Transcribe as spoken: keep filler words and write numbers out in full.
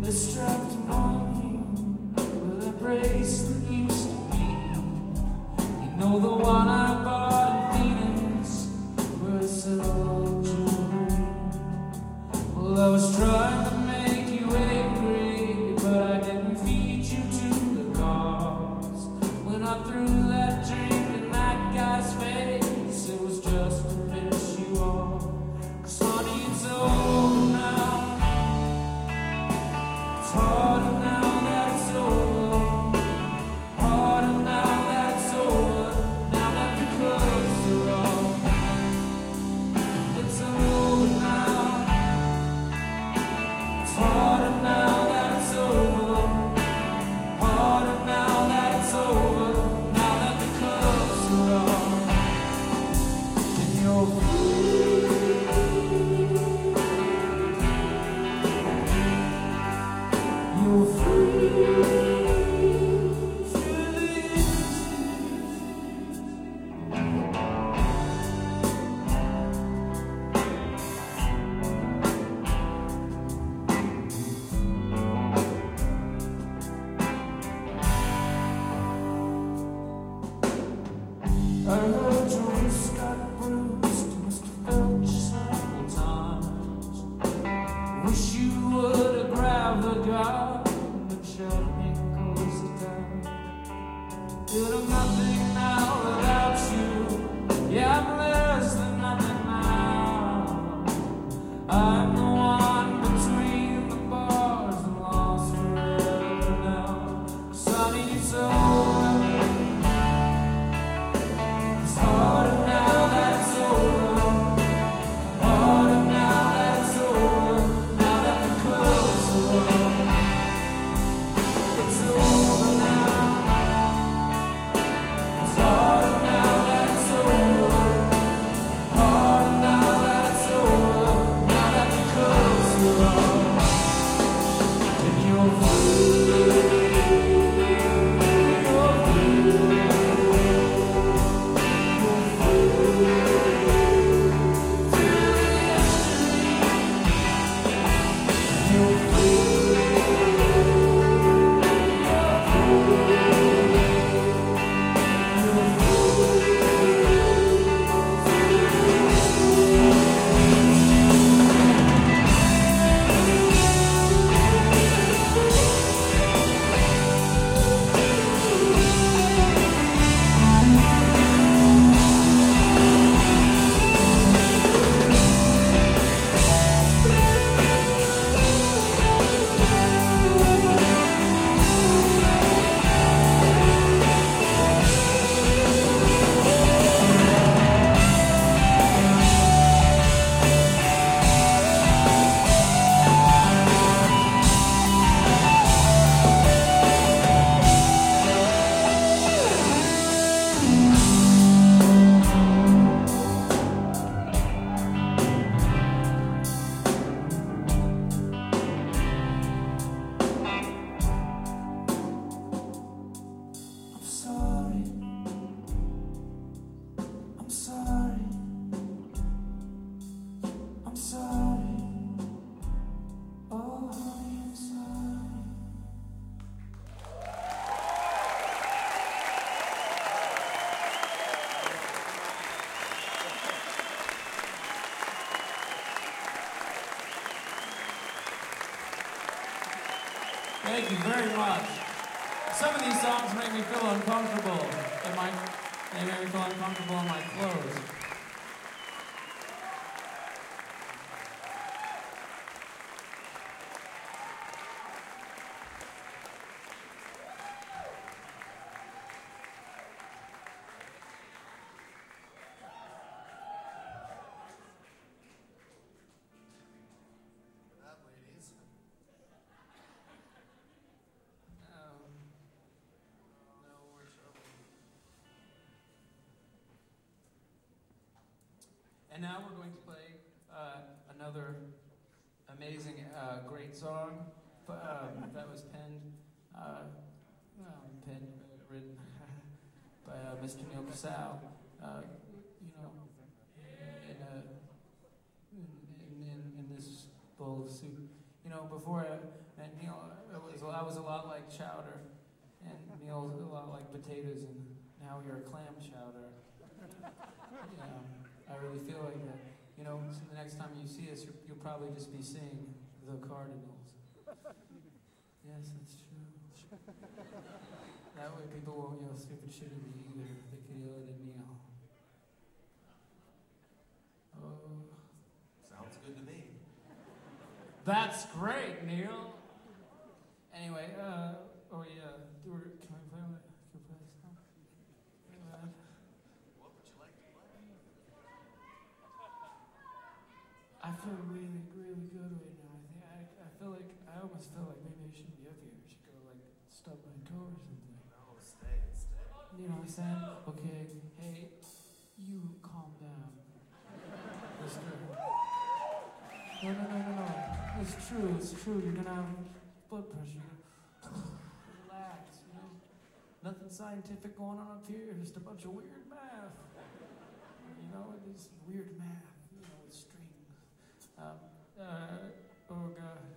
They're strapped on you with a bracelet used to be. You know the one I bought in Phoenix where it said old jewelry. Well, I was trying to make you angry, but I didn't feed you to the cause. When I threw that drink in that guy's face, it was just to piss you off. 'Cause honey, it's over now. It's harder now that it's over. Harder now that it's over. Now that the clubs are off. It's over now. It's harder now that it's over. Harder now that it's over. Now that the clubs are off. And you're free. You're free. I heard your wrist got bruised. You must have felt you several times. Wish you would have grabbed the gun and shoved me closer down. But I'm nothing now without you. Yeah, I'm less than nothing now. I'm the one between the bars and lost forever now. 'Cause honey, it's over. It's harder now that it's over. Harder now that it's over. Now that the clubs are off. It's over now. It's harder now that it's over. Harder now that it's over. Now that the clubs are off. And you're free. You're free. You're free. Through the history. You're free. You're I'm sorry. I'm sorry. I'm sorry. Oh, honey, I'm sorry. Thank you very much. Some of these songs make me feel uncomfortable. They might they make me feel uncomfortable in my clothes. And now we're going to play uh, another amazing, uh, great song um, that was penned, uh, well, penned, uh, written by uh, Mister Neil Casal. Uh, you know, in, a, in, in, in this bowl of soup. You know, before I met Neil, I was, I was a lot like Chowder, and Neil's a lot like potatoes, and now you're a clam chowder. Yeah, I really feel like that. You know, so the next time you see us, you're, you'll probably just be seeing the Cardinals. Yes, that's true. That way people won't yell stupid shit at me either. They could yell it at Neil. Oh. Sounds good to me. That's great, Neil. Anyway, uh, oh yeah, do we, can we play with it? Can we play this song? Uh, What would you like to play? I feel really, really good right now. I think I, I feel like I almost feel like maybe I shouldn't be up here. I should go like stub my toe or something. No, stay, stay. You know what I'm saying? Okay, hey, you calm down. Mister. No, no, no, no, no. It's true, it's true. You're gonna have blood pressure. Relax, you know? Nothing scientific going on up here, just a bunch of weird math. You know, this weird math, you know, with strings. Um, uh, oh god.